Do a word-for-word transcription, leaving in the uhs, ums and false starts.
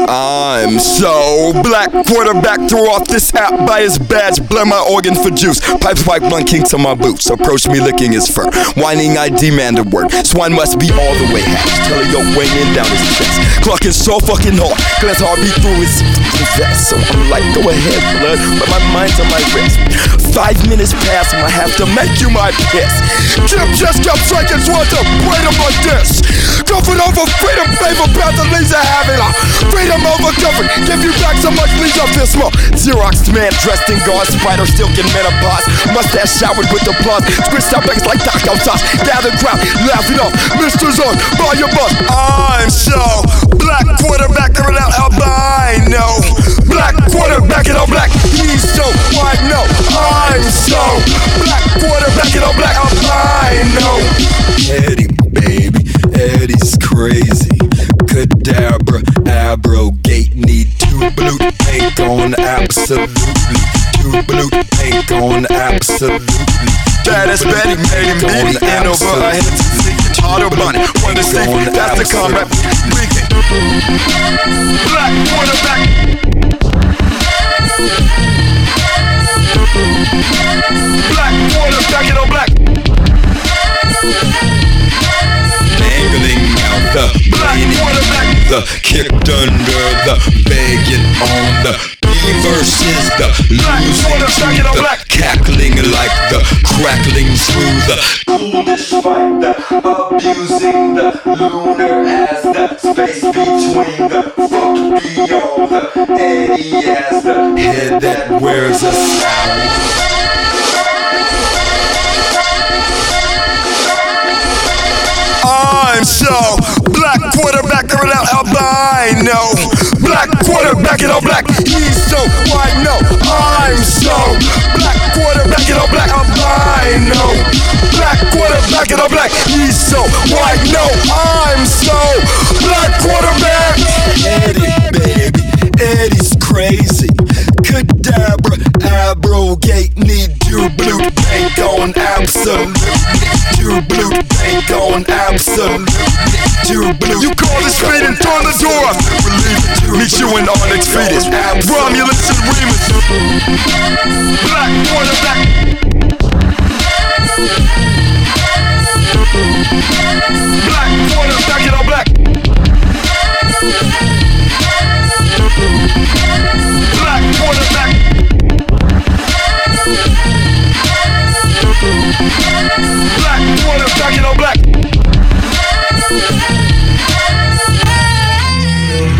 I'm so black. Quarterback threw off this hat by his badge. Blend my organ for juice. Pipes pipe blunt king to my boots. Approach me licking his fur. Whining I demand a word. Swine must be all the way hatched. Tell yo weighing down his chest. Clucking so fucking hard. Glance hard beat through his vest. So I'm like, go ahead, blood. But my mind's on my wrist. Five minutes past, I'ma have to make you my piss. Jim just kept striking towards the freedom like this. Comfort over freedom, favor, path of laser having a freedom over comfort. Give you back so much leaves off this small. Xerox man dressed in gauze, spider silk and menopause. Mustache showered with applause. Squished out bags like taco sauce. Gathered crowd, laughing off. Mister Zone, buy your bus. I'm so black quarterback, they're out albino. Black quarterback and all black. He's so white, no. I'm so black quarterback and all black albino. Eddie, baby, Eddie's crazy. Cadabra, abrogate, need two blue pink on absolutely. Two blue pink on absolutely. That is Betty made him beat and over a head to see Charter Bunny. One to see, that's the combat weekend. Black quarterback. Black quarterback and all black. Mangling out the black quarterback. The kicked under the begging on the B versus the losing to the cackling like the crackling through the foolish fight, the abusing the lunar as the space between the fuck beyond the Eddie as the head that wears a sound. I'm so black quarterback, they're out albino. Black quarterback and all black. He's so white, no. I'm so black quarterback and all black albino. Black quarterback and all black. He's so white, no. I'm so black quarterback. Eddie, baby, Eddie's crazy. Cadabra, abrogate, need your blue bank on absolutely. Your blue bank on absolutely. Your blue. You call the street and turn the door. Meet you in Onyx Fetus. Romulus and Remus. Black quarterback. Black quarterback and all black.